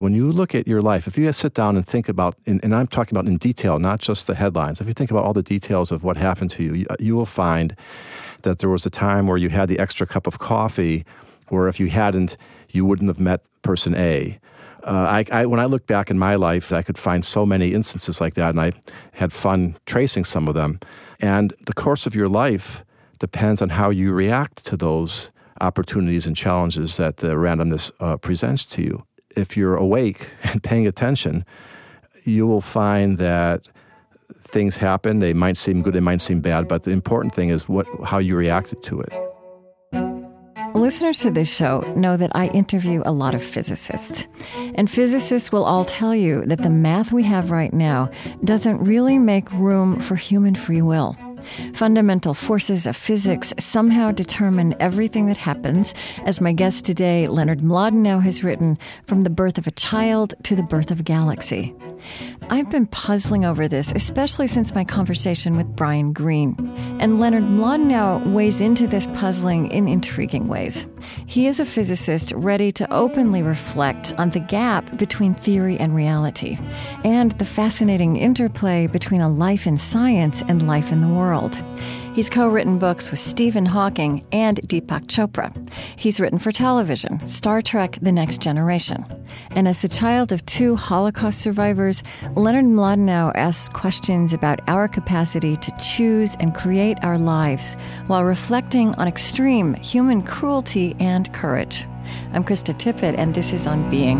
When you look at your life, if you sit down and think about, and I'm talking about in detail, not just the headlines, if you think about all the details of what happened to you, you will find that there was a time where you had the extra cup of coffee, where if you hadn't, you wouldn't have met person A. When I look back in my life, I could find so many instances like that, and I had fun tracing some of them. And the course of your life depends on how you react to those opportunities and challenges that the randomness presents to you. If you're awake and paying attention, you will find that things happen. They might seem good, they might seem bad, but the important thing is how you reacted to it. Listeners to this show know that I interview a lot of physicists. And physicists will all tell you that the math we have right now doesn't really make room for human free will. Fundamental forces of physics somehow determine everything that happens, as my guest today, Leonard Mlodinow, has written, from the birth of a child to the birth of a galaxy. I've been puzzling over this, especially since my conversation with Brian Greene. And Leonard Mlodinow weighs into this puzzling in intriguing ways. He is a physicist ready to openly reflect on the gap between theory and reality, and the fascinating interplay between a life in science and life in the world. He's co-written books with Stephen Hawking and Deepak Chopra. He's written for television, Star Trek: The Next Generation. And as the child of 2 Holocaust survivors, Leonard Mlodinow asks questions about our capacity to choose and create our lives while reflecting on extreme human cruelty and courage. I'm Krista Tippett, and this is On Being.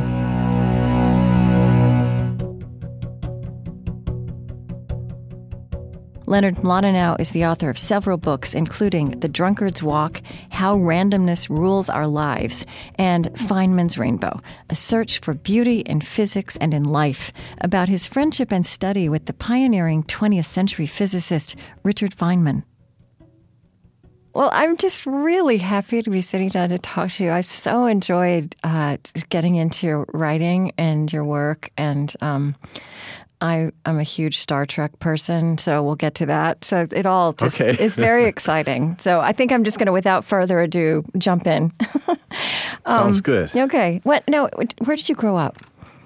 Leonard Mlodinow is the author of several books, including The Drunkard's Walk, How Randomness Rules Our Lives, and Feynman's Rainbow, a search for beauty in physics and in life, about his friendship and study with the pioneering 20th century physicist Richard Feynman. Well, I'm just really happy to be sitting down to talk to you. I've so enjoyed just getting into your writing and your work, and I'm a huge Star Trek person, so we'll get to that. So it all just is very exciting. So I think I'm just going to, without further ado, jump in. Sounds good. Okay. Where did you grow up?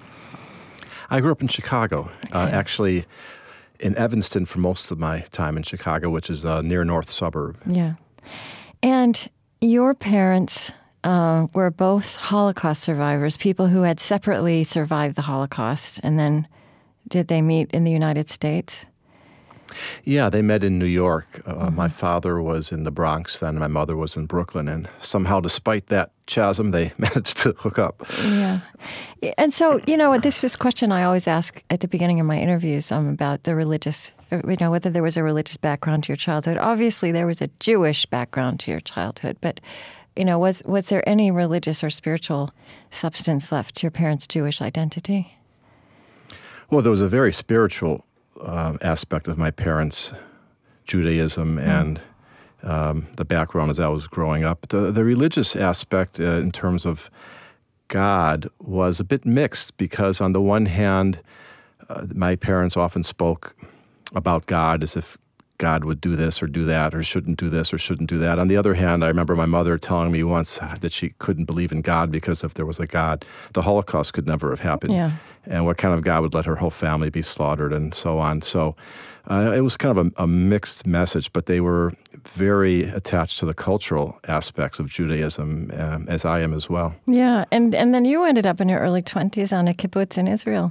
I grew up in Chicago, actually in Evanston for most of my time in Chicago, which is a near north suburb. Yeah. And your parents were both Holocaust survivors, people who had separately survived the Holocaust, and then did they meet in the United States? Yeah, they met in New York. My father was in the Bronx then, and my mother was in Brooklyn. And somehow, despite that chasm, they managed to hook up. Yeah. And so, this is a question I always ask at the beginning of my interviews about the religious, whether there was a religious background to your childhood. Obviously, there was a Jewish background to your childhood, but was there any religious or spiritual substance left to your parents' Jewish identity? Well, there was a very spiritual aspect of my parents' Judaism and the background as I was growing up. The religious aspect in terms of God was a bit mixed because on the one hand, my parents often spoke about God as if God would do this or do that or shouldn't do this or shouldn't do that. On the other hand, I remember my mother telling me once that she couldn't believe in God because if there was a God, the Holocaust could never have happened. Yeah. And what kind of God would let her whole family be slaughtered and so on. So it was kind of a mixed message, but they were very attached to the cultural aspects of Judaism, as I am as well. Yeah, and then you ended up in your early 20s on a kibbutz in Israel.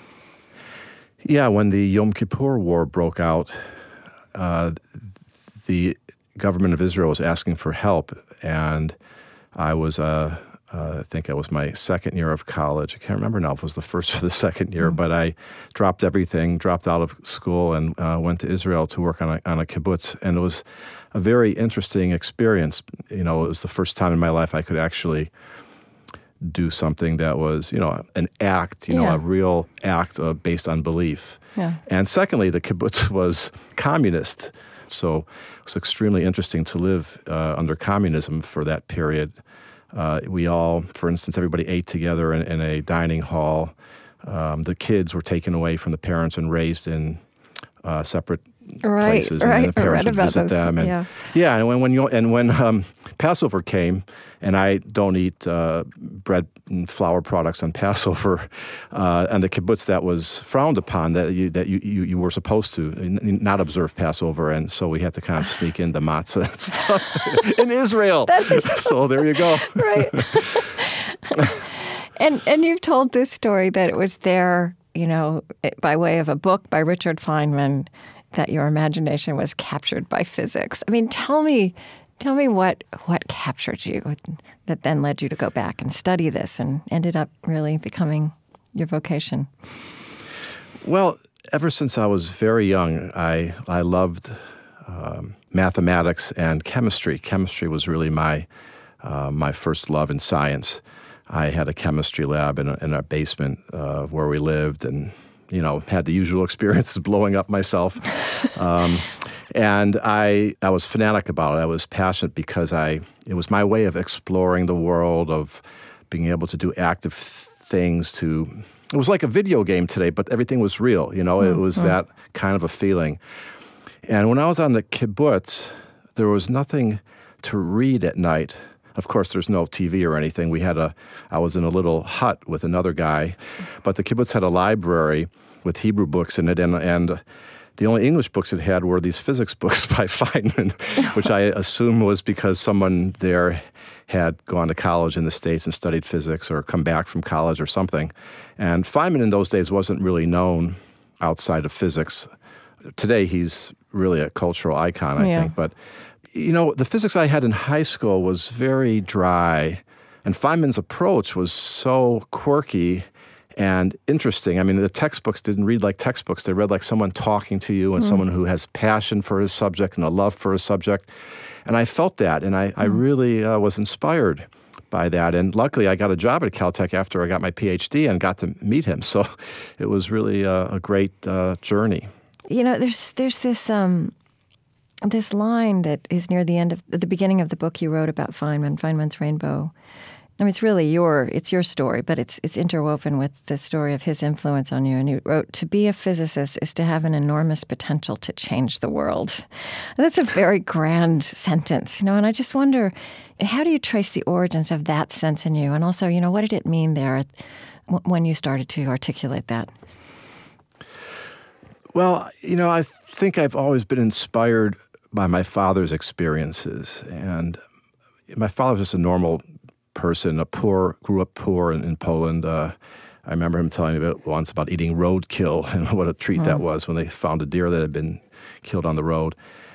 Yeah, when the Yom Kippur War broke out, the government of Israel was asking for help, and I was, I think it was my second year of college. I can't remember now if it was the first or the second year, but I dropped everything, dropped out of school, and went to Israel to work on a kibbutz, and it was a very interesting experience. It was the first time in my life I could actually do something that was, an act, a real act based on belief. Yeah. And secondly, the kibbutz was communist. So it was extremely interesting to live under communism for that period. We all, for instance, everybody ate together in a dining hall. The kids were taken away from the parents and raised in separate places, and the parents would visit them. And and when Passover came, and I don't eat bread and flour products on Passover, and the kibbutz, that was frowned upon, that you were supposed to not observe Passover, and so we had to kind of sneak in the matzah and stuff in Israel. So there you go. Right. And you've told this story that it was there, by way of a book by Richard Feynman, that your imagination was captured by physics. I mean, tell me what captured you that then led you to go back and study this and ended up really becoming your vocation. Well, ever since I was very young, I loved mathematics and chemistry. Chemistry was really my first love in science. I had a chemistry lab in a basement where we lived, and had the usual experiences blowing up myself. And I was fanatic about it. I was passionate because it was my way of exploring the world, of being able to do active things. It was like a video game today, but everything was real. It was that kind of a feeling. And when I was on the kibbutz, there was nothing to read at night. Of course, there's no TV or anything. I was in a little hut with another guy, but the kibbutz had a library with Hebrew books in it, and the only English books it had were these physics books by Feynman, which I assume was because someone there had gone to college in the States and studied physics or come back from college or something. And Feynman in those days wasn't really known outside of physics. Today, he's really a cultural icon, I think, but the physics I had in high school was very dry, and Feynman's approach was so quirky and interesting. I mean, the textbooks didn't read like textbooks. They read like someone talking to you and someone who has passion for his subject and a love for his subject. And I felt that, and I really was inspired by that. And luckily, I got a job at Caltech after I got my PhD and got to meet him. So it was really a great journey. There's this line that is near the beginning of the book you wrote about Feynman's Rainbow. I mean, it's really your story, but it's interwoven with the story of his influence on you. And you wrote, "To be a physicist is to have an enormous potential to change the world." And that's a very grand sentence, and I just wonder, how do you trace the origins of that sense in you? And also, what did it mean there when you started to articulate that? Well, I think I've always been inspired by my father's experiences. And my father was just a normal person, grew up poor in Poland. I remember him telling me once about eating roadkill and what a treat that was when they found a deer that had been killed on the road.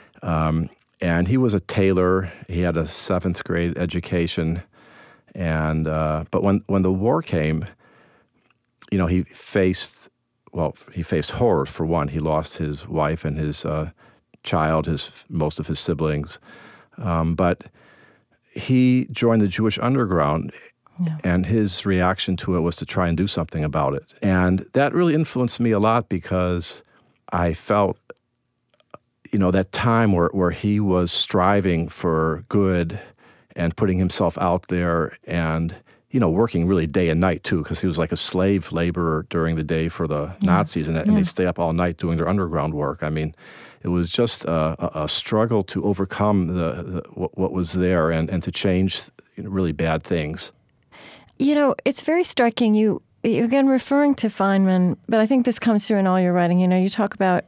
And he was a tailor. He had a 7th grade education. And but when the war came, he faced horror. For one, he lost his wife and his child, most of his siblings. But he joined the Jewish underground, and his reaction to it was to try and do something about it. And that really influenced me a lot because I felt, that time where he was striving for good and putting himself out there and, working really day and night too, because he was like a slave laborer during the day for the Nazis, and they'd stay up all night doing their underground work. I mean, it was just a struggle to overcome what was there and to change really bad things. It's very striking. You again referring to Feynman, but I think this comes through in all your writing. You talk about,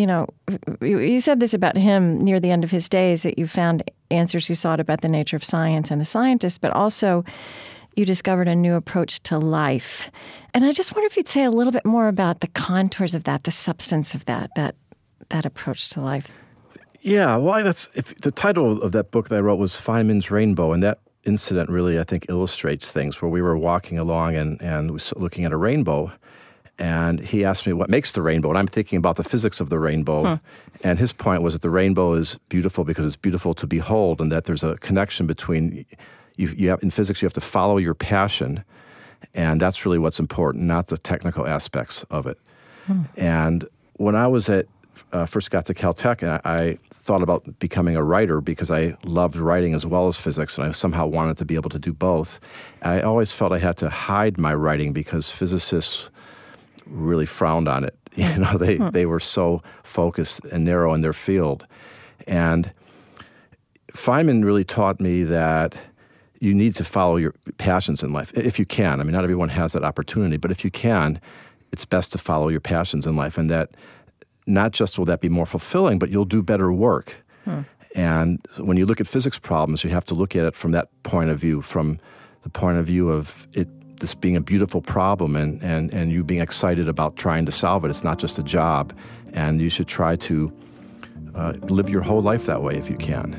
you said this about him near the end of his days, that you found answers you sought about the nature of science and the scientists, but also you discovered a new approach to life. And I just wonder if you'd say a little bit more about the contours of that, the substance of that approach to life. Yeah, well, the title of that book that I wrote was Feynman's Rainbow, and that incident really, I think, illustrates things, where we were walking along and was looking at a rainbow, and he asked me what makes the rainbow, and I'm thinking about the physics of the rainbow, and his point was that the rainbow is beautiful because it's beautiful to behold, and that there's a connection between, in physics you have to follow your passion, and that's really what's important, not the technical aspects of it. And when I was first got to Caltech, and I thought about becoming a writer because I loved writing as well as physics, and I somehow wanted to be able to do both. I always felt I had to hide my writing because physicists really frowned on it. They were so focused and narrow in their field. And Feynman really taught me that you need to follow your passions in life, if you can. I mean, not everyone has that opportunity, but if you can, it's best to follow your passions in life. And that not just will that be more fulfilling, but you'll do better work. And when you look at physics problems, you have to look at it from that point of view, from the point of view of this being a beautiful problem and you being excited about trying to solve it. It's not just a job. And you should try to live your whole life that way if you can.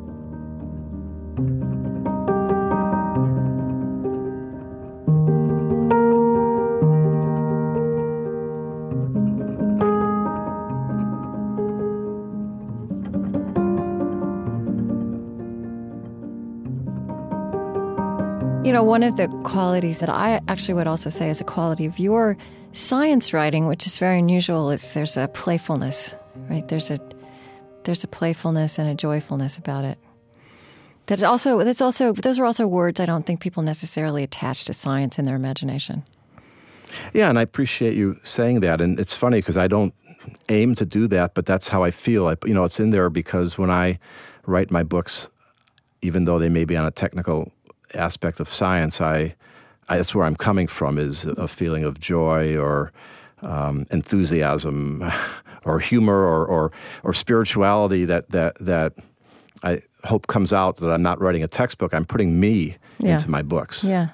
One of the qualities that I actually would also say is a quality of your science writing, which is very unusual, is there's a playfulness, right? There's a playfulness and a joyfulness about it. Those are also words I don't think people necessarily attach to science in their imagination. Yeah, and I appreciate you saying that. And it's funny because I don't aim to do that, but that's how I feel. It's in there because when I write my books, even though they may be on a technical aspect of science, that's where I'm coming from, is a feeling of joy or enthusiasm or humor or spirituality that I hope comes out, that I'm not writing a textbook. I'm putting me into my books. Yeah.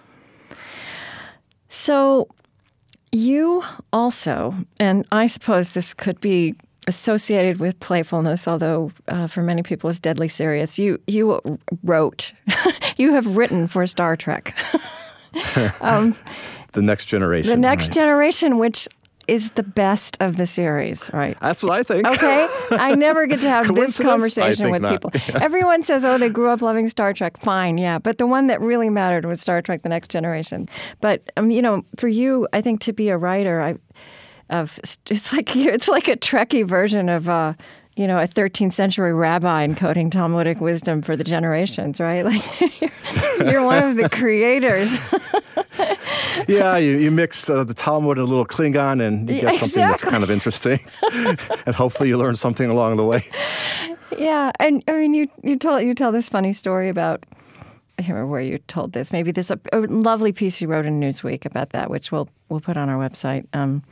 So you also, and I suppose this could be associated with playfulness, although for many people it's deadly serious. You wrote, you have written for Star Trek. The Next Generation. The Next Generation, which is the best of the series, right? That's what I think. Okay? I never get to have this conversation with people. Yeah. Everyone says, they grew up loving Star Trek. Fine, yeah. But the one that really mattered was Star Trek: The Next Generation. But, for you, I think to be a writer, it's like a Trekkie version of a 13th century rabbi encoding Talmudic wisdom for the generations, right? Like you're one of the creators. Yeah, you mix the Talmud and a little Klingon, and you get something that's kind of interesting, and hopefully you learn something along the way. Yeah, and I mean, you tell this funny story about. I can't remember where you told this. Maybe there's a lovely piece you wrote in Newsweek about that, which we'll put on our website.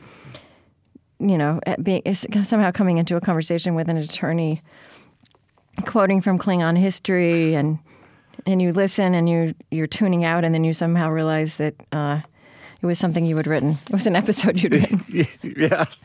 Somehow coming into a conversation with an attorney, quoting from Klingon history, and you listen and you're tuning out, and then you somehow realize that it was something you had written. It was an episode you'd written. Yes.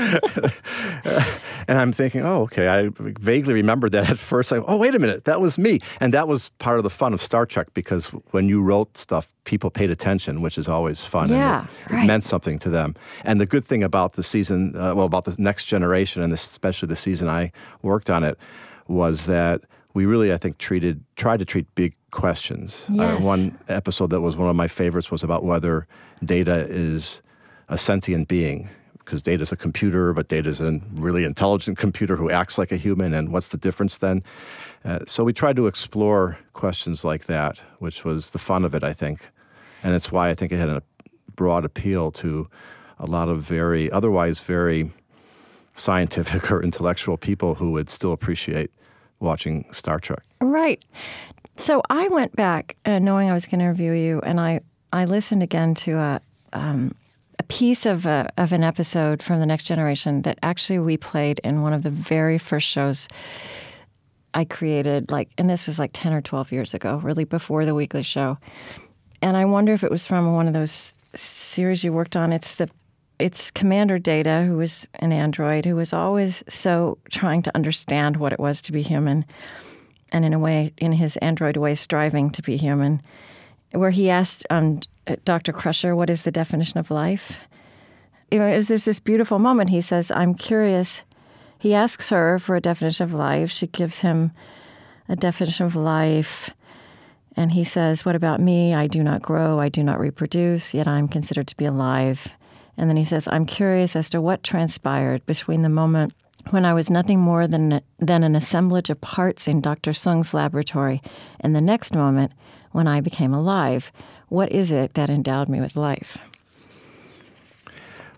And I'm thinking, okay, I vaguely remembered that at first. Wait a minute, that was me. And that was part of the fun of Star Trek, because when you wrote stuff, people paid attention, which is always fun. Yeah, and it meant something to them. And the good thing about the season, about the Next Generation, and especially the season I worked on it, was that we really, I think, tried to treat big questions. Yes. One episode that was one of my favorites was about whether Data is a sentient being, because Data is a computer, but Data is a really intelligent computer who acts like a human, and what's the difference then? So we tried to explore questions like that, which was the fun of it, I think. And it's why I think it had a broad appeal to a lot of otherwise very scientific or intellectual people who would still appreciate watching Star Trek. Right. So I went back knowing I was going to interview you, and I listened again to a piece of an episode from The Next Generation that actually we played in one of the very first shows I created, and this was 10 or 12 years ago, really before the weekly show. And I wonder if it was from one of those series you worked on. It's Commander Data, who was an android, who was always so trying to understand what it was to be human, and in his android way, striving to be human, where he asked Dr. Crusher, what is the definition of life? There's this beautiful moment. He says, I'm curious. He asks her for a definition of life. She gives him a definition of life. And he says, what about me? I do not grow. I do not reproduce, yet I'm considered to be alive. And then he says, I'm curious as to what transpired between the moment when I was nothing more than an assemblage of parts in Dr. Sung's laboratory and the next moment when I became alive. What is it that endowed me with life?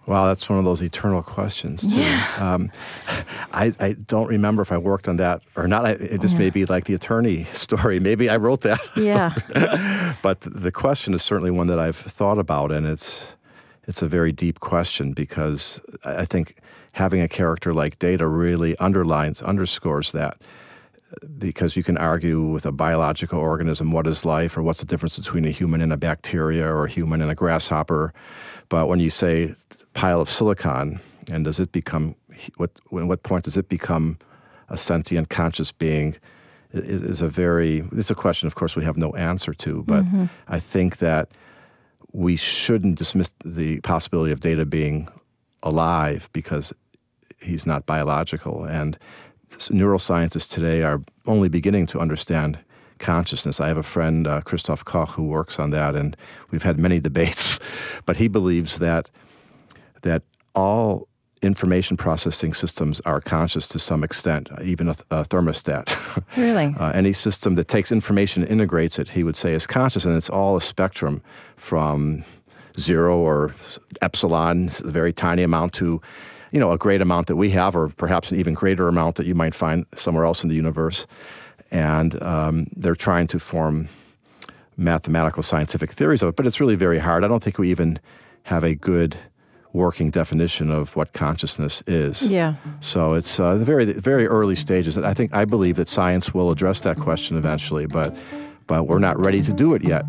Wow, that's one of those eternal questions, too. Yeah. I don't remember if I worked on that or not. It just may be like the attorney story. Maybe I wrote that. Yeah. But the question is certainly one that I've thought about, and it's a very deep question, because I think having a character like Data really underscores that. Because you can argue with a biological organism, what is life, or what's the difference between a human and a bacteria, or a human and a grasshopper. But when you say pile of silicon, and does it become, what point does it become a sentient, conscious being, it's a question, of course, we have no answer to. But I think that we shouldn't dismiss the possibility of Data being alive because he's not biological. And neuroscientists today are only beginning to understand consciousness. I have a friend, Christoph Koch, who works on that, and we've had many debates. But he believes that all information processing systems are conscious to some extent, even a thermostat. Really? Any system that takes information and integrates it, he would say, is conscious, and it's all a spectrum from 0 or epsilon, a very tiny amount, to a great amount that we have, or perhaps an even greater amount that you might find somewhere else in the universe. And they're trying to form mathematical, scientific theories of it, but it's really very hard. I don't think we even have a good working definition of what consciousness is. Yeah. So it's the very early stages. I believe that science will address that question eventually, but we're not ready to do it yet.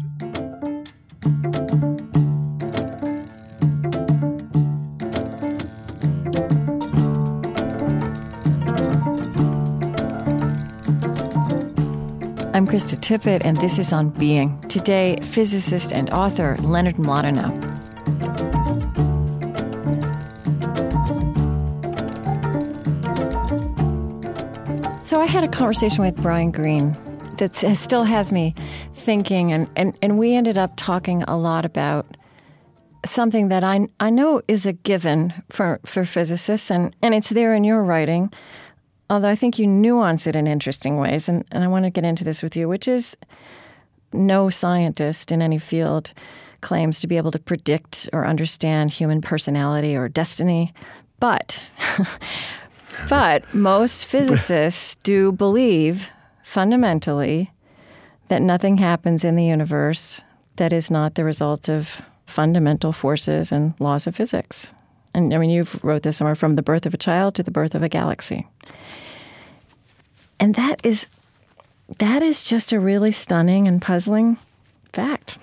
I'm Krista Tippett, and this is On Being. Today, physicist and author Leonard Mlodinow. So I had a conversation with Brian Greene that still has me thinking, and we ended up talking a lot about something that I know is a given for physicists, and it's there in your writing, although I think you nuance it in interesting ways, and I want to get into this with you, which is no scientist in any field claims to be able to predict or understand human personality or destiny, but most physicists do believe fundamentally that nothing happens in the universe that is not the result of fundamental forces and laws of physics. And I mean, you've wrote this somewhere, from the birth of a child to the birth of a galaxy. And that is just a really stunning and puzzling fact.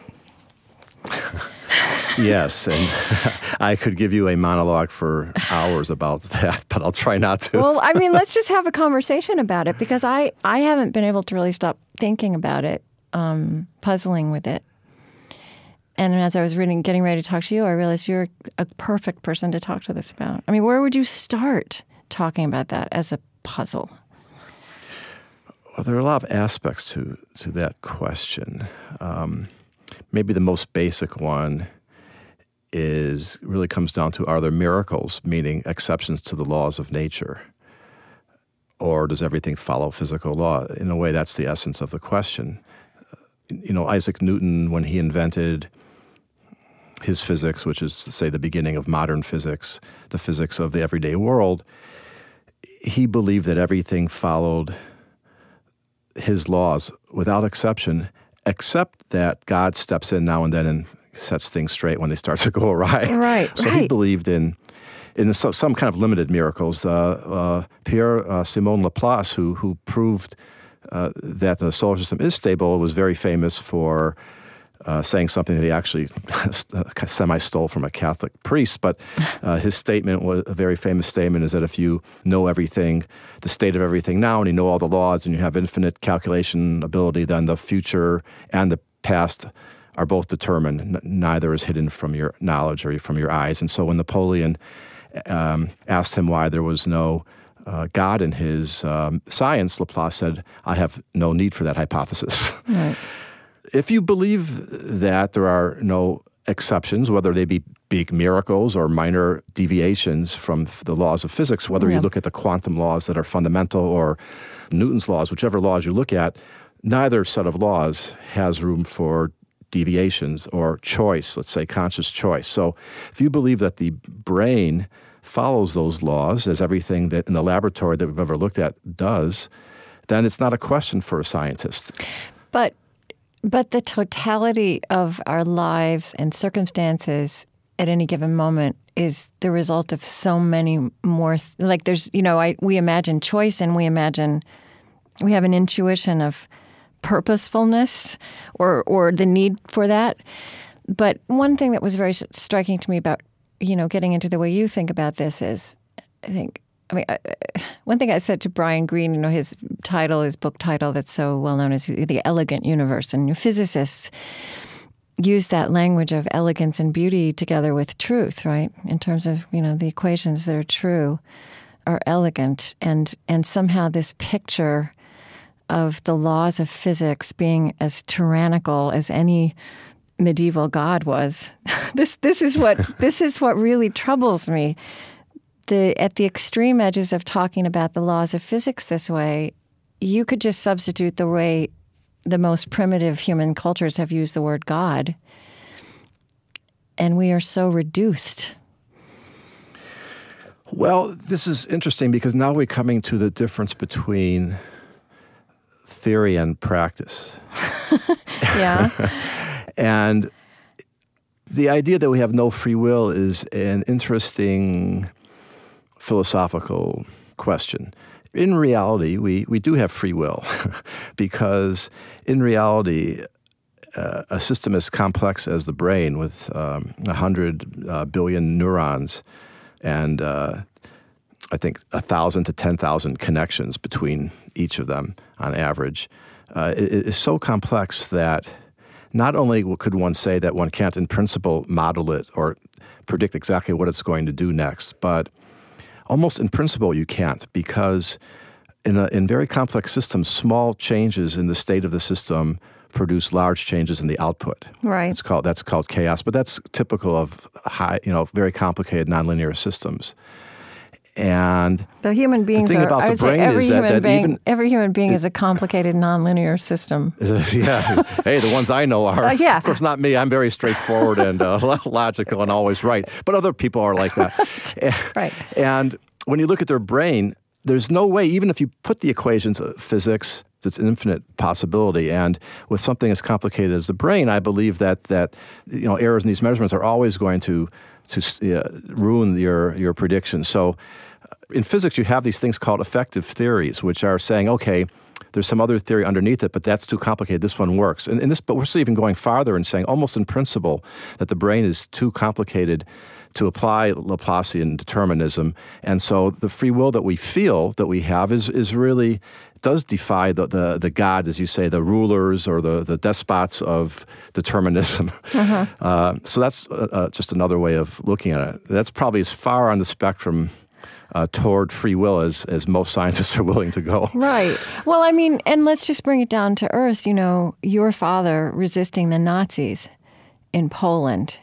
Yes, and I could give you a monologue for hours about that, but I'll try not to. Well, I mean, let's just have a conversation about it, because I haven't been able to really stop thinking about it, puzzling with it. And as I was getting ready to talk to you, I realized you're a perfect person to talk to this about. I mean, where would you start talking about that as a puzzle? Well, there are a lot of aspects to that question. Maybe the most basic one really comes down to, are there miracles, meaning exceptions to the laws of nature? Or does everything follow physical law? In a way, that's the essence of the question. Isaac Newton, when he invented his physics, which is, say, the beginning of modern physics, the physics of the everyday world, he believed that everything followed his laws without exception, except that God steps in now and then and sets things straight when they start to go awry. Right. So he believed in some kind of limited miracles. Pierre Simon Laplace, who proved that the solar system is stable, was very famous for saying something that he actually semi-stole from a Catholic priest. But his statement, a very famous statement, is that if you know everything, the state of everything now, and you know all the laws, and you have infinite calculation ability, then the future and the past are both determined. Neither is hidden from your knowledge or from your eyes. And so when Napoleon asked him why there was no God in his science, Laplace said, I have no need for that hypothesis. Right. If you believe that there are no exceptions, whether they be big miracles or minor deviations from the laws of physics, whether you look at the quantum laws that are fundamental or Newton's laws, whichever laws you look at, neither set of laws has room for deviations or choice, let's say conscious choice. So if you believe that the brain follows those laws, as everything that in the laboratory that we've ever looked at does, then it's not a question for a scientist. But the totality of our lives and circumstances at any given moment is the result of so many more. We imagine choice, and we have an intuition of purposefulness or the need for that. But one thing that was very striking to me about, getting into the way you think about this is, one thing I said to Brian Greene, his book title that's so well known is The Elegant Universe. And physicists use that language of elegance and beauty together with truth, right? In terms of, the equations that are true are elegant. And somehow this picture of the laws of physics being as tyrannical as any medieval god was, this is what really troubles me. At the extreme edges of talking about the laws of physics this way, you could just substitute the way the most primitive human cultures have used the word God, and we are so reduced. Well, this is interesting because now we're coming to the difference between theory and practice. Yeah. And the idea that we have no free will is an interesting philosophical question. In reality, we do have free will because in reality, a system as complex as the brain with 100 billion neurons and I think 1,000 to 10,000 connections between each of them on average is so complex that not only could one say that one can't in principle model it or predict exactly what it's going to do next, but almost in principle you can't, because in very complex systems, small changes in the state of the system produce large changes in the output. Right. That's called chaos, but that's typical of very complicated nonlinear systems. And the human beings the thing about the brain is that every human being is a complicated nonlinear system. Yeah. Hey, the ones I know are. Yeah. Of course, not me. I'm very straightforward and logical and always right. But other people are like that. Right. And when you look at their brain, there's no way, even if you put the equations of physics, it's an infinite possibility. And with something as complicated as the brain, I believe that errors in these measurements are always going to ruin your predictions. So in physics, you have these things called effective theories, which are saying, okay, there's some other theory underneath it, but that's too complicated. This one works. But we're still even going farther and saying, almost in principle, that the brain is too complicated to apply Laplacian determinism. And so the free will that we feel that we have is really does defy the God, as you say, the rulers or the despots of determinism. Uh-huh. So that's just another way of looking at it. That's probably as far on the spectrum toward free will as most scientists are willing to go. Right. Well, and let's just bring it down to earth. Your father resisting the Nazis in Poland.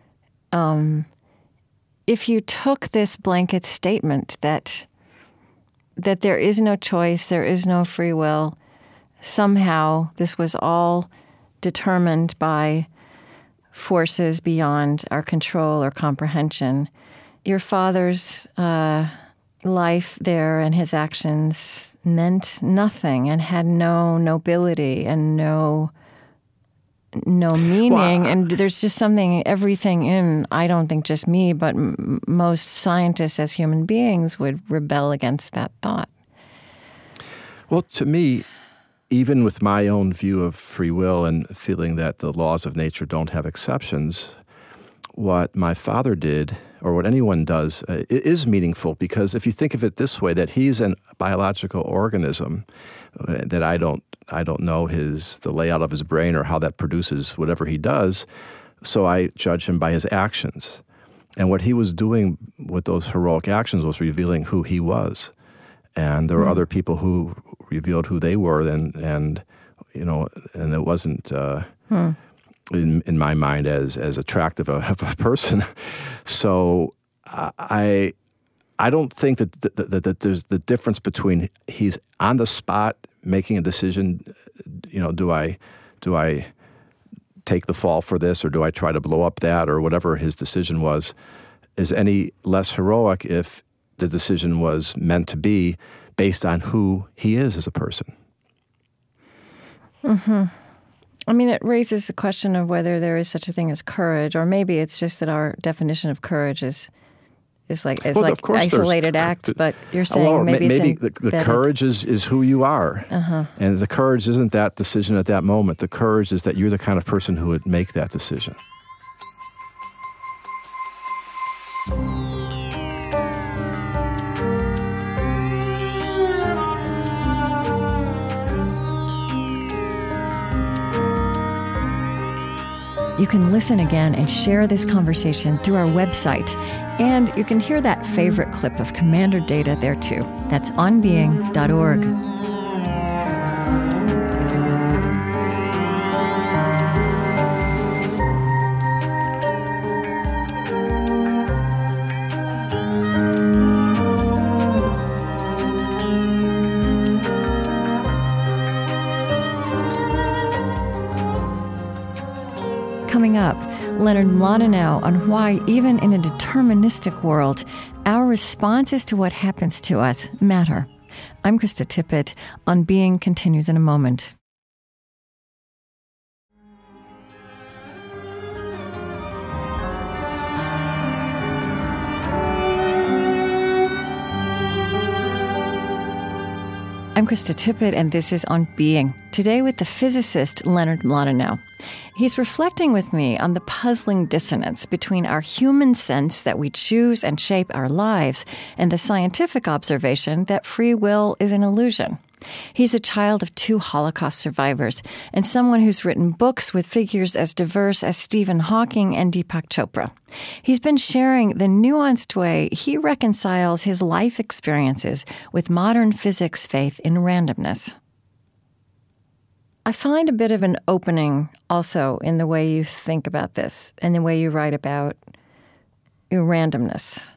If you took this blanket statement that there is no choice, there is no free will, somehow this was all determined by forces beyond our control or comprehension, your father's life there and his actions meant nothing and had no nobility and no meaning. And there's just everything in, I don't think just me, but most scientists as human beings would rebel against that thought. Well, to me, even with my own view of free will and feeling that the laws of nature don't have exceptions, what my father did, or what anyone does, is meaningful, because if you think of it this way, that he's a biological organism, that I don't know the layout of his brain or how that produces whatever he does, so I judge him by his actions. And what he was doing with those heroic actions was revealing who he was. And there were other people who revealed who they were, and it wasn't in my mind as attractive of a person. So I don't think that there's the difference between he's on the spot making a decision. Do I take the fall for this, or do I try to blow up that, or whatever his decision was, is any less heroic if the decision was meant to be based on who he is as a person. Mm-hmm. I mean, it raises the question of whether there is such a thing as courage, or maybe it's just that our definition of courage is like isolated acts. But you're saying maybe the courage is who you are, and the courage isn't that decision at that moment. The courage is that you're the kind of person who would make that decision. You can listen again and share this conversation through our website. And you can hear that favorite clip of Commander Data there too. That's onbeing.org. Coming up, Leonard Mlodinow on why, even in a deterministic world, our responses to what happens to us matter. I'm Krista Tippett. On Being continues in a moment. I'm Krista Tippett, and this is On Being, today with the physicist Leonard Mlodinow. He's reflecting with me on the puzzling dissonance between our human sense that we choose and shape our lives and the scientific observation that free will is an illusion. He's a child of 2 Holocaust survivors and someone who's written books with figures as diverse as Stephen Hawking and Deepak Chopra. He's been sharing the nuanced way he reconciles his life experiences with modern physics faith in randomness. I find a bit of an opening also in the way you think about this and the way you write about your randomness.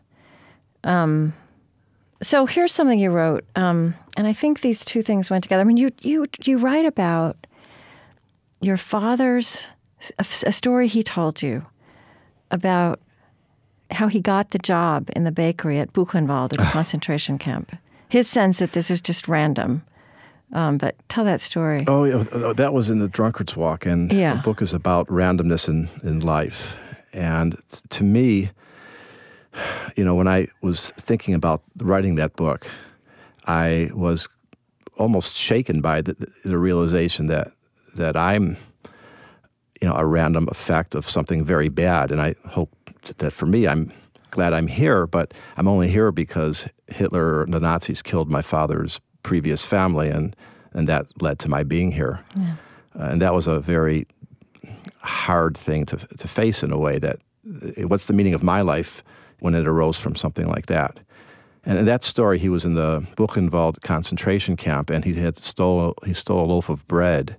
So here's something you wrote, and I think these two things went together. I mean, you write about your father's, a story he told you about how he got the job in the bakery at Buchenwald at the concentration camp. His sense that this is just random. But tell that story. Oh, yeah, that was in the Drunkard's Walk, and the book is about randomness in life. And to me, when I was thinking about writing that book, I was almost shaken by the realization that I'm, a random effect of something very bad. And I hope that for me, I'm glad I'm here, but I'm only here because Hitler, the Nazis, killed my father's previous family, and that led to my being here. Yeah. And that was a very hard thing to face in a way. That what's the meaning of my life when it arose from something like that? And in that story, he was in the Buchenwald concentration camp, and he stole a loaf of bread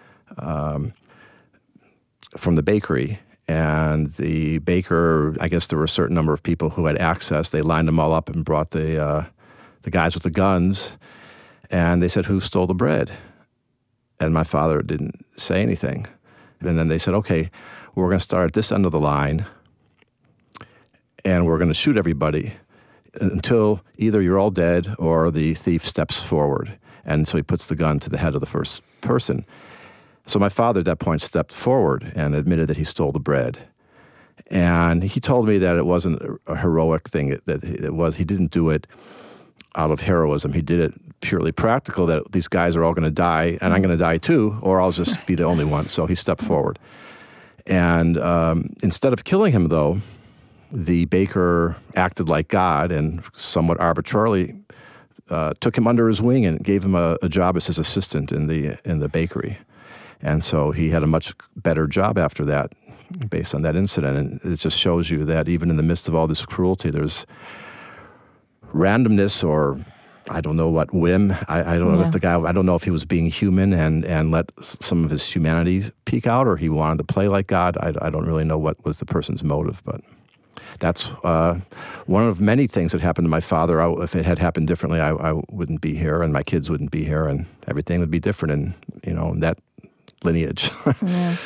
from the bakery. And the baker, I guess there were a certain number of people who had access. They lined them all up and brought the guys with the guns. And they said, "Who stole the bread?" And my father didn't say anything. And then they said, "Okay, we're going to start at this end of the line, and we're going to shoot everybody until either you're all dead or the thief steps forward." And so he puts the gun to the head of the first person. So my father at that point stepped forward and admitted that he stole the bread. And he told me that it wasn't a heroic thing, that he didn't do it out of heroism. He did it purely practical, that these guys are all going to die, and I'm going to die too, or I'll just be the only one. So he stepped forward. And instead of killing him, though, the baker acted like God and somewhat arbitrarily took him under his wing and gave him a job as his assistant in the bakery. And so he had a much better job after that, based on that incident. And it just shows you that even in the midst of all this cruelty, there's randomness, or I don't know what, whim. I don't know if I don't know if he was being human and let some of his humanity peek out, or he wanted to play like God. I don't really know what was the person's motive, but that's one of many things that happened to my father. If it had happened differently, I wouldn't be here, and my kids wouldn't be here, and everything would be different in that lineage.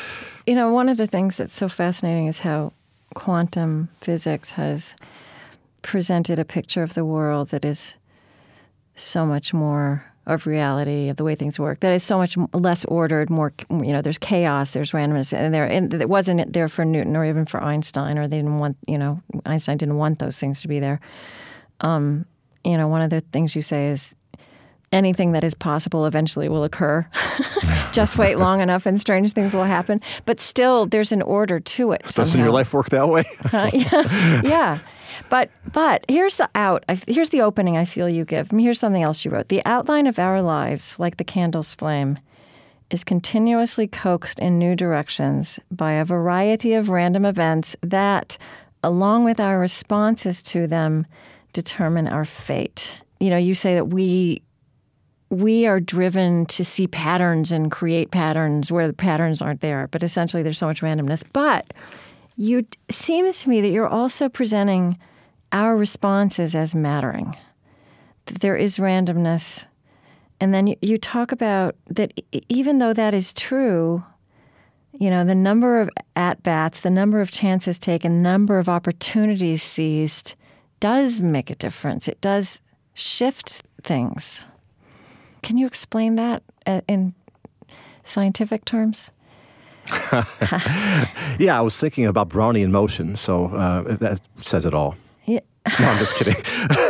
one of the things that's so fascinating is how quantum physics has presented a picture of the world that is so much more of reality, of the way things work, that is so much less ordered, more, there's chaos, there's randomness, and it wasn't there for Newton or even for Einstein, or they didn't want, Einstein didn't want those things to be there. One of the things you say is anything that is possible eventually will occur. Just wait long enough and strange things will happen. But still, there's an order to it. Doesn't your life work that way? Yeah. But here's the out. Here's the opening I feel you give. Here's something else you wrote. The outline of our lives, like the candle's flame, is continuously coaxed in new directions by a variety of random events that, along with our responses to them, determine our fate. You say that we are driven to see patterns and create patterns where the patterns aren't there, but essentially there's so much randomness. But it seems to me that you're also presenting our responses as mattering, that there is randomness. And then you talk about that even though that is true, the number of at-bats, the number of chances taken, the number of opportunities seized does make a difference. It does shift things. Can you explain that in scientific terms? Yeah, I was thinking about Brownian motion, so that says it all. Yeah. No, I'm just kidding.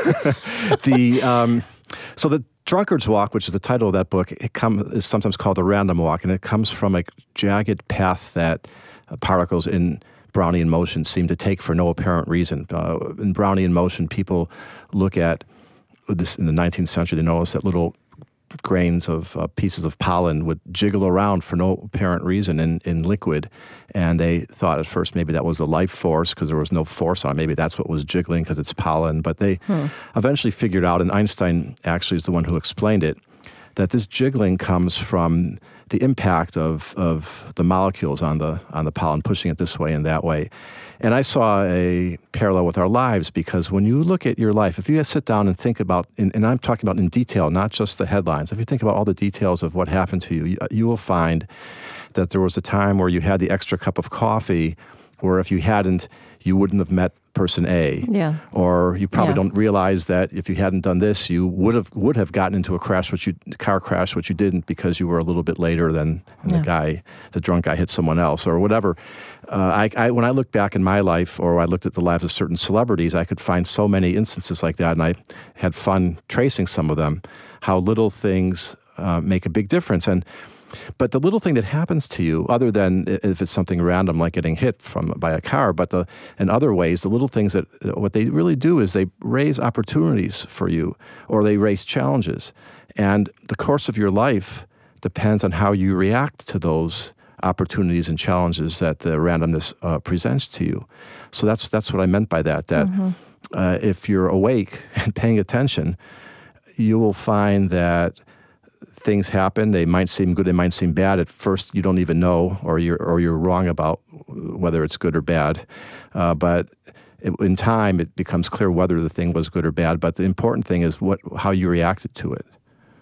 So the Drunkard's Walk, which is the title of that book, is sometimes called the random walk, and it comes from a jagged path that particles in Brownian motion seem to take for no apparent reason. In Brownian motion, people look at this in the 19th century. They notice that little grains of pieces of pollen would jiggle around for no apparent reason in liquid. And they thought at first maybe that was a life force because there was no force on it. Maybe that's what was jiggling because it's pollen. But they eventually figured out, and Einstein actually is the one who explained it, that this jiggling comes from the impact of the molecules on the pollen, pushing it this way and that way. And I saw a parallel with our lives, because when you look at your life, if you sit down and think about, and I'm talking about in detail, not just the headlines, if you think about all the details of what happened to you, you will find that there was a time where you had the extra cup of coffee, where if you hadn't, you wouldn't have met person A. Yeah. Or you probably don't realize that if you hadn't done this, you would have gotten into a car crash, which you didn't because you were a little bit later than the drunk guy hit someone else or whatever. When I look back in my life, or I looked at the lives of certain celebrities, I could find so many instances like that, and I had fun tracing some of them, how little things make a big difference. But the little thing that happens to you, other than if it's something random like getting hit by a car, but in other ways, the little things what they really do is they raise opportunities for you, or they raise challenges. And the course of your life depends on how you react to those opportunities and challenges that the randomness presents to you. So that's what I meant by that. If you're awake and paying attention, you will find that things happen. They might seem good, they might seem bad. At first, you don't even know, or you're wrong about whether it's good or bad. But in time, it becomes clear whether the thing was good or bad. But the important thing is how you reacted to it.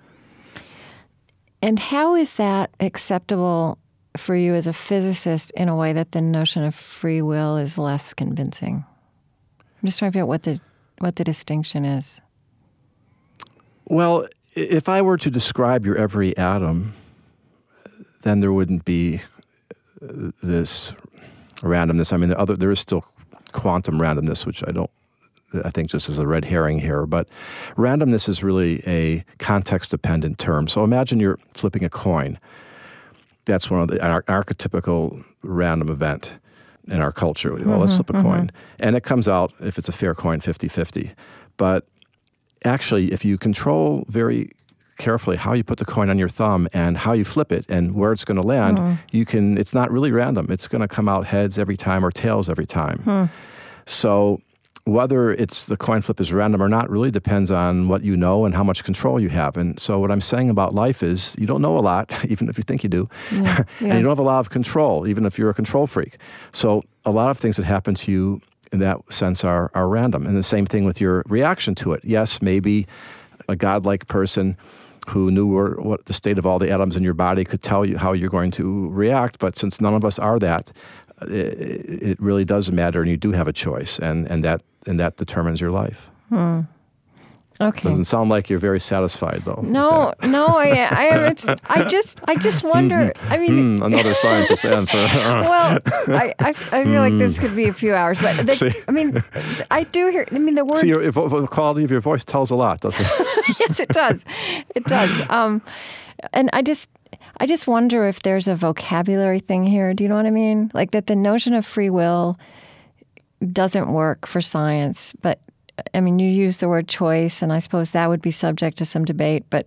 And how is that acceptable for you as a physicist in a way that the notion of free will is less convincing? I'm just trying to figure out what the distinction is. Well, if I were to describe your every atom, then there wouldn't be this randomness. I mean, there is still quantum randomness, which I think just is a red herring here. But randomness is really a context-dependent term. So imagine you're flipping a coin. That's one of the archetypical random event in our culture. Well, let's flip a coin. And it comes out, if it's a fair coin, 50-50. But actually, if you control very carefully how you put the coin on your thumb and how you flip it and where it's going to land, it's not really random. It's going to come out heads every time or tails every time. So whether the coin flip is random or not really depends on what you know and how much control you have. And so what I'm saying about life is you don't know a lot, even if you think you do. And you don't have a lot of control, even if you're a control freak. So a lot of things that happen to you in that sense are random. And the same thing with your reaction to it. Yes, maybe a godlike person who knew what the state of all the atoms in your body, could tell you how you're going to react. But since none of us are that, it really does matter, and you do have a choice, and that determines your life. Okay. Doesn't sound like you're very satisfied, though. No, I just wonder. I mean, another scientist answer. Well, I feel like this could be a few hours, but I mean, I do hear. I mean, the word. See, the quality of your voice tells a lot, doesn't it? Yes, it does. It does. And I just wonder if there's a vocabulary thing here. Do you know what I mean? Like that the notion of free will doesn't work for science, but I mean, you use the word choice, and I suppose that would be subject to some debate, but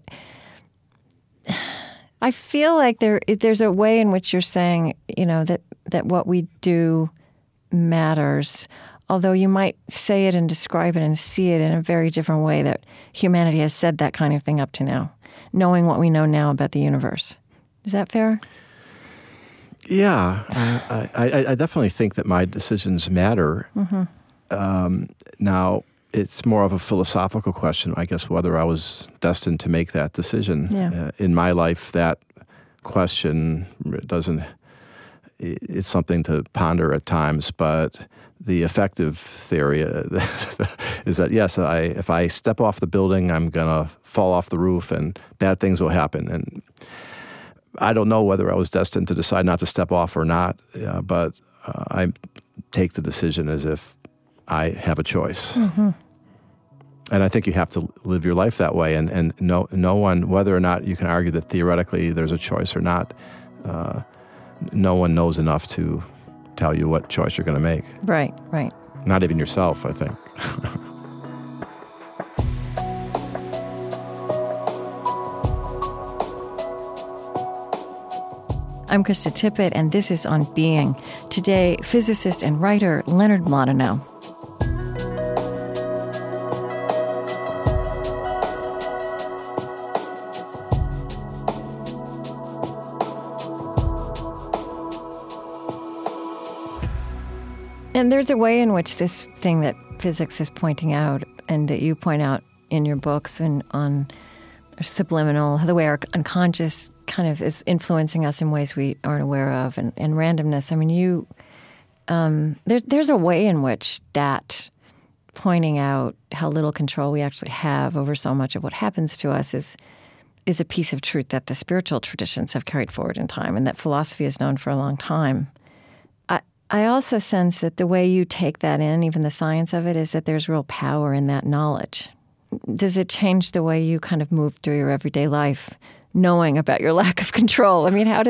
I feel like there's a way in which you're saying, that what we do matters, although you might say it and describe it and see it in a very different way that humanity has said that kind of thing up to now, knowing what we know now about the universe. Is that fair? Yeah. I definitely think that my decisions matter. Now, it's more of a philosophical question, I guess, whether I was destined to make that decision. Yeah. In my life, that question it's something to ponder at times, but the effective theory is that, yes, if I step off the building, I'm going to fall off the roof and bad things will happen. And I don't know whether I was destined to decide not to step off or not, but I take the decision as if I have a choice. And I think you have to live your life that way. And no one, whether or not you can argue that theoretically there's a choice or not, no one knows enough to tell you what choice you're going to make. Right. Not even yourself, I think. I'm Krista Tippett, and this is On Being. Today, physicist and writer Leonard Mlodinow. And there's a way in which this thing that physics is pointing out, and that you point out in your books and on subliminal, the way our unconscious kind of is influencing us in ways we aren't aware of, and randomness. I mean, there's a way in which that pointing out how little control we actually have over so much of what happens to us is a piece of truth that the spiritual traditions have carried forward in time, and that philosophy has known for a long time. I also sense that the way you take that in, even the science of it, is that there's real power in that knowledge. Does it change the way you kind of move through your everyday life, knowing about your lack of control? I mean, how do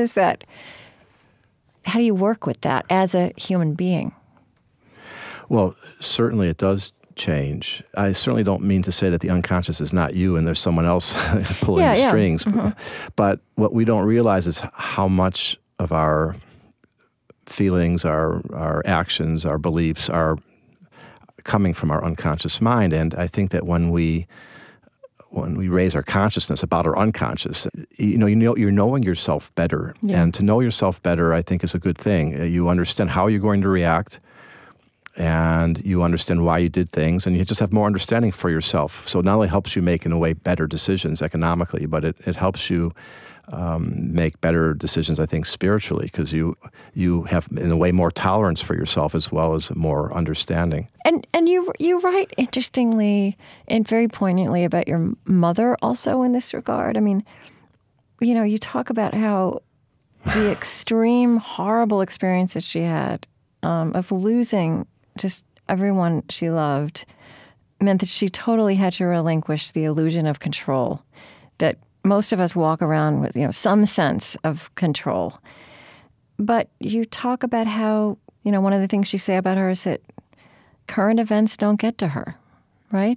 you work with that as a human being? Well, certainly it does change. I certainly don't mean to say that the unconscious is not you and there's someone else pulling the strings. But what we don't realize is how much of our feelings, our actions, our beliefs are coming from our unconscious mind. And I think that when we raise our consciousness about our unconscious, you're knowing yourself better. Yeah. And to know yourself better, I think, is a good thing. You understand how you're going to react, and you understand why you did things, and you just have more understanding for yourself. So it not only helps you make, in a way, better decisions economically, but it helps you make better decisions, I think, spiritually, because you have, in a way, more tolerance for yourself as well as more understanding. And you write interestingly and very poignantly about your mother also in this regard. I mean, you talk about how the extreme, horrible experiences she had of losing just everyone she loved meant that she totally had to relinquish the illusion of control that most of us walk around with, some sense of control. But you talk about how, one of the things you say about her is that current events don't get to her, right?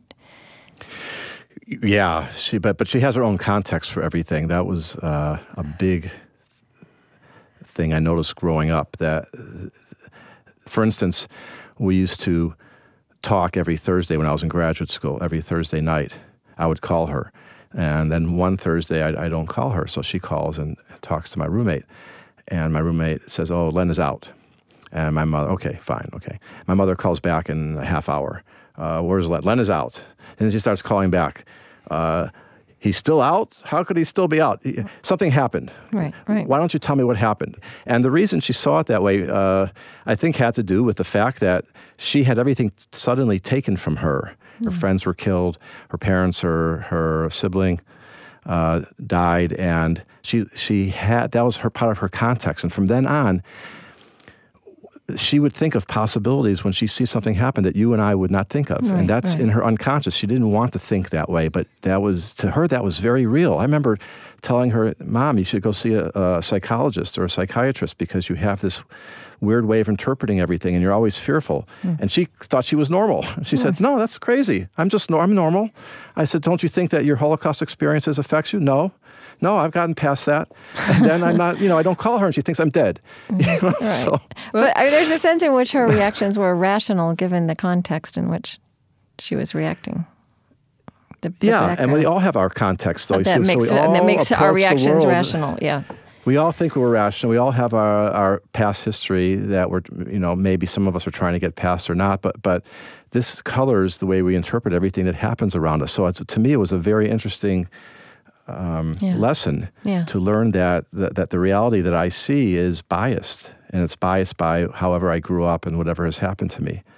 Yeah, but she has her own context for everything. That was a big thing I noticed growing up. That, for instance, we used to talk every Thursday when I was in graduate school. Every Thursday night, I would call her. And then one Thursday, I don't call her, so she calls and talks to my roommate. And my roommate says, "Oh, Len is out." And my mother, "Okay, fine, okay." My mother calls back in a half hour. "Where's Len?" "Len is out." And then she starts calling back. he's still out? How could he still be out? Something happened. Right. Why don't you tell me what happened? And the reason she saw it that way, I think, had to do with the fact that she had everything suddenly taken from her. Her friends were killed. Her parents, her sibling died, and she had, that was her part of her context. And from then on, she would think of possibilities when she sees something happen that you and I would not think of. Right, and that's in her unconscious. She didn't want to think that way, but that was, to her, that was very real. I remember telling her, Mom, you should go see a psychologist or a psychiatrist because you have this weird way of interpreting everything and you're always fearful. And she thought she was normal. She said, no, that's crazy. I'm normal. I said, don't you think that your Holocaust experiences affects you? No, I've gotten past that. And then I'm not, I don't call her and she thinks I'm dead. Right. So, but there's a sense in which her reactions were rational given the context in which she was reacting. The background. And we all have our context, though. That makes our reactions rational, yeah. We all think we're rational. We all have our past history that we're, maybe some of us are trying to get past or not, but this colors the way we interpret everything that happens around us. So to me, it was a very interesting lesson to learn that the reality that I see is biased, and it's biased by however I grew up and whatever has happened to me.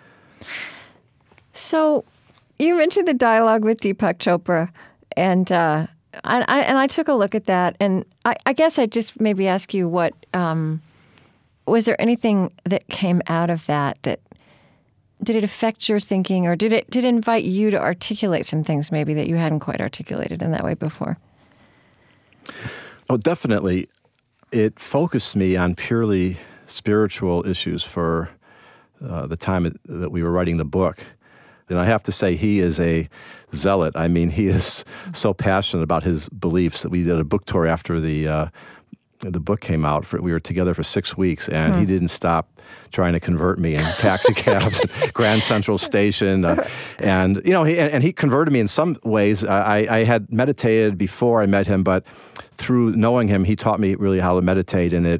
So you mentioned the dialogue with Deepak Chopra, and I took a look at that, and I guess I'd just maybe ask you what, was there anything that came out of that did it affect your thinking, or did it invite you to articulate some things maybe that you hadn't quite articulated in that way before? Oh, definitely. It focused me on purely spiritual issues for the time that we were writing the book. And I have to say, he is a zealot. I mean, he is so passionate about his beliefs that we did a book tour after the book came out. We were together for 6 weeks, and he didn't stop trying to convert me in taxi cabs at Grand Central Station. And he converted me in some ways. I had meditated before I met him, but through knowing him, he taught me really how to meditate, and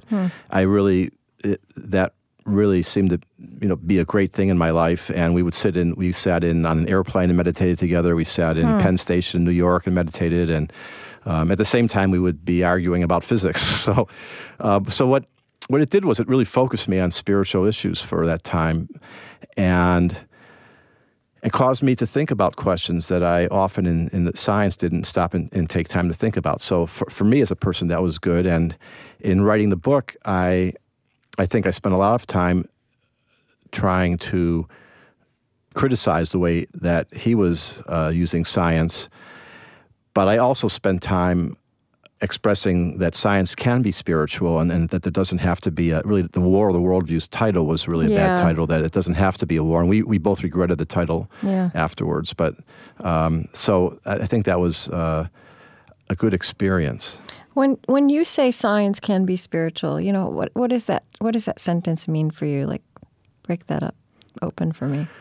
that really seemed to be a great thing in my life. And we sat in on an airplane and meditated together. We sat in Penn Station in New York and meditated, and at the same time we would be arguing about physics. So what it did was it really focused me on spiritual issues for that time, and it caused me to think about questions that I often in the science didn't stop and take time to think about. So for me as a person, that was good. And in writing the book, I think I spent a lot of time trying to criticize the way that he was using science, but I also spent time expressing that science can be spiritual, and that there doesn't have to be really the War of the Worldviews title was really a bad title, that it doesn't have to be a war. And we both regretted the title afterwards. But so I think that was a good experience. When you say science can be spiritual, what is that? What does that sentence mean for you? Like, break that up open for me.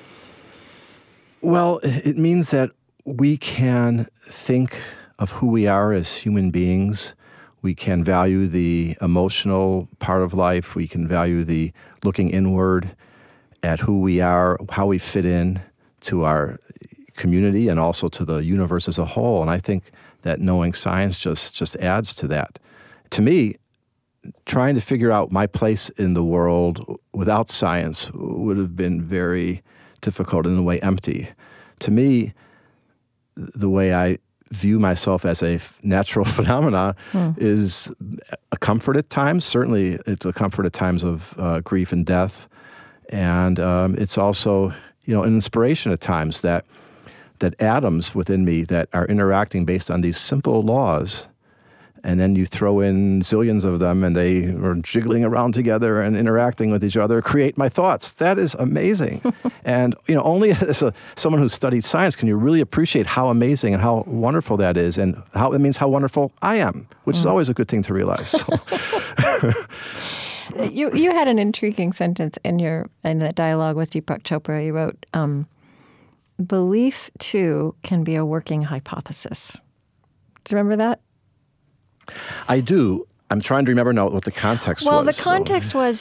Well, it means that we can think of who we are as human beings. We can value the emotional part of life. We can value the looking inward at who we are, how we fit in to our community and also to the universe as a whole. And I think that knowing science just adds to that. To me, trying to figure out my place in the world without science would have been very difficult, in a way empty. To me, the way I view myself as a natural phenomena is a comfort at times. Certainly, it's a comfort at times of grief and death. And it's also, an inspiration at times that atoms within me that are interacting based on these simple laws, and then you throw in zillions of them and they are jiggling around together and interacting with each other, create my thoughts. That is amazing. And only as someone who's studied science can you really appreciate how amazing and how wonderful that is, and how it means how wonderful I am, which is always a good thing to realize. So. You had an intriguing sentence in that dialogue with Deepak Chopra. You wrote, belief, too, can be a working hypothesis. Do you remember that? I do. I'm trying to remember now what the context was. Well, the context was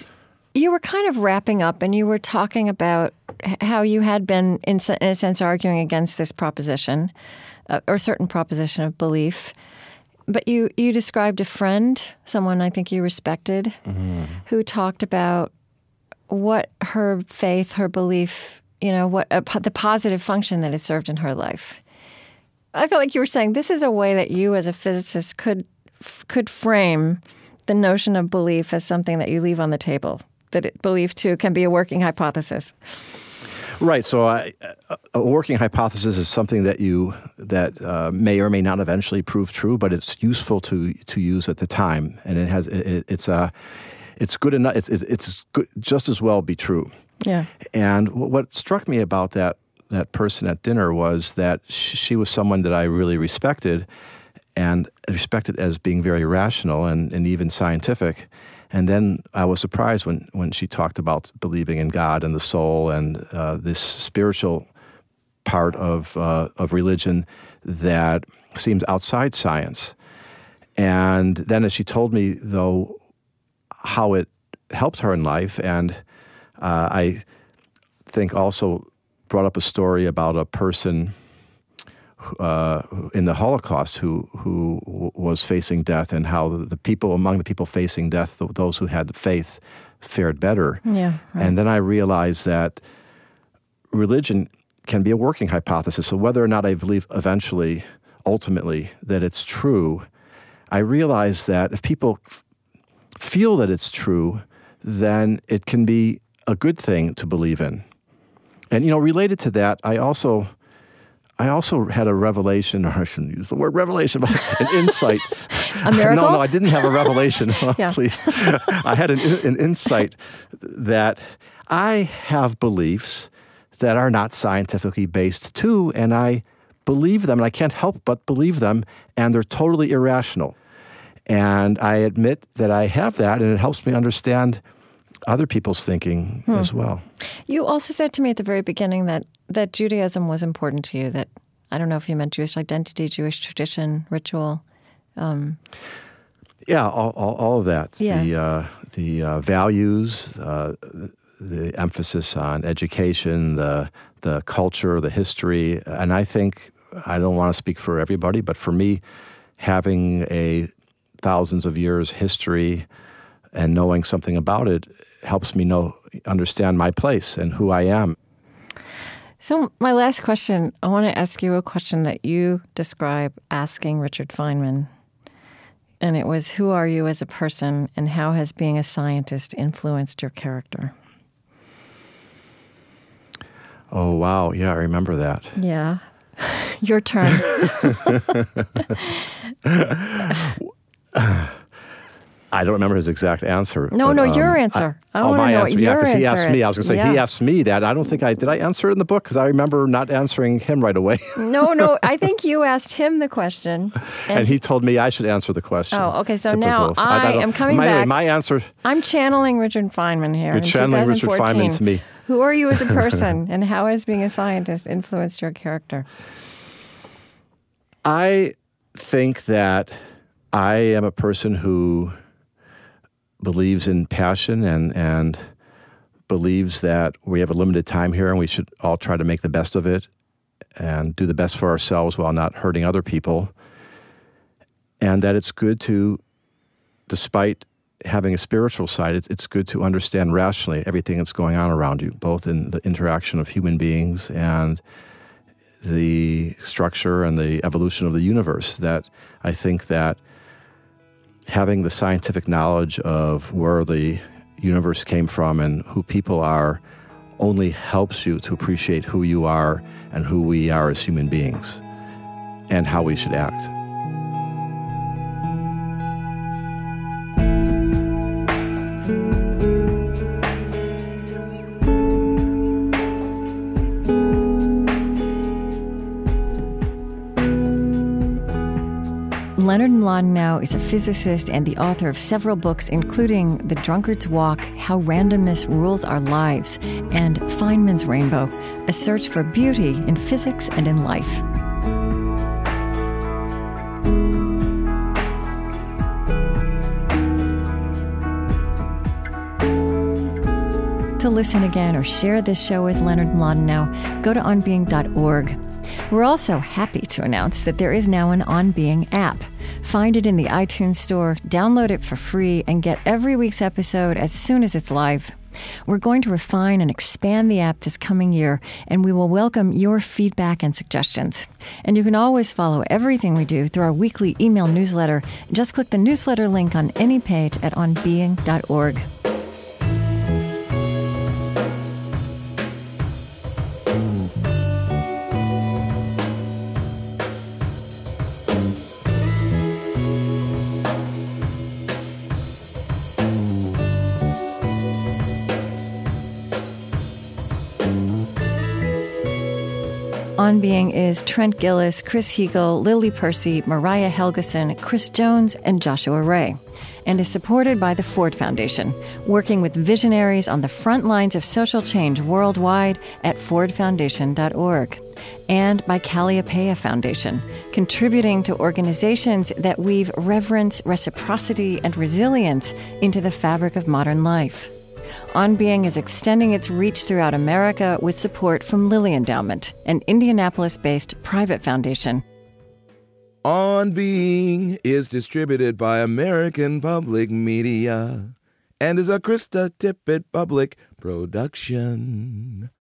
you were kind of wrapping up, and you were talking about how you had been, in a sense, arguing against this proposition, or a certain proposition of belief. But you described a friend, someone I think you respected, who talked about what her faith, her belief, the positive function that it served in her life. I felt like you were saying this is a way that you as a physicist could frame the notion of belief as something that you leave on the table, that belief, too, can be a working hypothesis. Right. So a working hypothesis is something that may or may not eventually prove true, but it's useful to use at the time, and it's good enough. It's good, just as well be true. Yeah. And what struck me about that person at dinner was that she was someone that I really respected, and respected as being very rational and even scientific. And then I was surprised when she talked about believing in God and the soul and this spiritual part of religion that seems outside science. And then as she told me, though, how it helped her in life, and I think also brought up a story about a person in the Holocaust who was facing death, and how among the people facing death, those who had faith fared better. Yeah, right. And then I realized that religion can be a working hypothesis. So whether or not I believe ultimately, that it's true, I realized that if people feel that it's true, then it can be a good thing to believe in. And, related to that, I also had a revelation, or I shouldn't use the word revelation, but an insight. A miracle? No, I didn't have a revelation. Yeah. Please. I had an insight that I have beliefs that are not scientifically based too, and I believe them, and I can't help but believe them, and they're totally irrational. And I admit that I have that, and it helps me understand other people's thinking as well. You also said to me at the very beginning that Judaism was important to you, that I don't know if you meant Jewish identity, Jewish tradition, ritual. Yeah, all of that. Yeah. The values, the emphasis on education, the culture, the history. And I think, I don't want to speak for everybody, but for me, having a thousands of years history and knowing something about it helps me understand my place and who I am. So my last question, I want to ask you a question that you describe asking Richard Feynman. And it was, who are you as a person, and how has being a scientist influenced your character? Oh, wow. Yeah, I remember that. Yeah. Your turn. I don't remember his exact answer. No, your answer. I want to know what your answer is. He asked me. I was going to say, he asked me that. I don't think did I answer it in the book? Because I remember not answering him right away. No, I think you asked him the question. And he told me I should answer the question. Oh, okay. So now I am coming back. Anyway, my answer. I'm channeling Richard Feynman here. You're channeling Richard Feynman to me. Who are you as a person, and how has being a scientist influenced your character? I think that I am a person who believes in passion and believes that we have a limited time here and we should all try to make the best of it and do the best for ourselves while not hurting other people. And that it's good to, despite having a spiritual side, it's good to understand rationally everything that's going on around you, both in the interaction of human beings and the structure and the evolution of the universe. That I think that having the scientific knowledge of where the universe came from and who people are only helps you to appreciate who you are and who we are as human beings and how we should act. Leonard Mlodinow is a physicist and the author of several books, including The Drunkard's Walk, How Randomness Rules Our Lives, and Feynman's Rainbow, a search for beauty in physics and in life. to listen again or share this show with Leonard Mlodinow, go to onbeing.org. We're also happy to announce that there is now an On Being app. Find it in the iTunes Store, download it for free, and get every week's episode as soon as it's live. We're going to refine and expand the app this coming year, and we will welcome your feedback and suggestions. And you can always follow everything we do through our weekly email newsletter. Just click the newsletter link on any page at onbeing.org. On Being is Trent Gilliss, Chris Heagle, Lily Percy, Mariah Helgeson, Chris Jones, and Joshua Ray, and is supported by the Ford Foundation, working with visionaries on the front lines of social change worldwide at fordfoundation.org, and by Calliopeia Foundation, contributing to organizations that weave reverence, reciprocity, and resilience into the fabric of modern life. On Being is extending its reach throughout America with support from Lilly Endowment, an Indianapolis-based private foundation. On Being is distributed by American Public Media and is a Krista Tippett Public production.